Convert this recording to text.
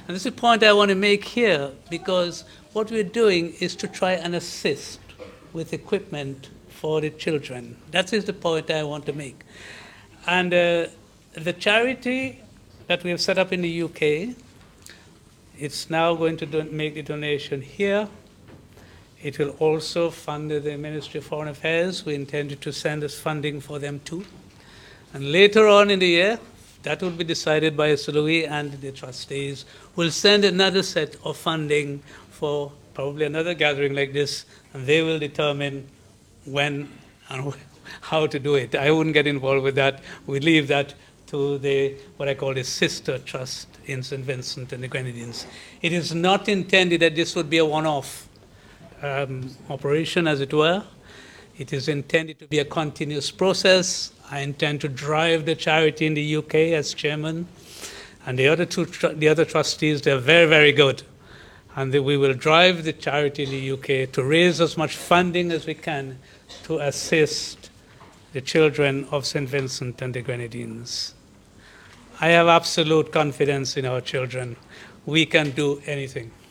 And this is a point I want to make here, because what we're doing is to try and assist with equipment for the children. That is the point I want to make. And the charity that we have set up in the UK, it's now going to make the donation here. It will also fund the Ministry of Foreign Affairs. We intended to send us funding for them too. And later on in the year, that will be decided by Louis and the trustees. We'll send another set of funding for probably another gathering like this, and they will determine when and how to do it. I wouldn't get involved with that. We leave that to what I call the sister trust in St. Vincent and the Grenadines. It is not intended that this would be a one-off operation, as it were. It is intended to be a continuous process. I intend to drive the charity in the UK as chairman, and the other trustees, they're very, very good. And we will drive the charity in the UK to raise as much funding as we can to assist the children of St. Vincent and the Grenadines. I have absolute confidence in our children. We can do anything.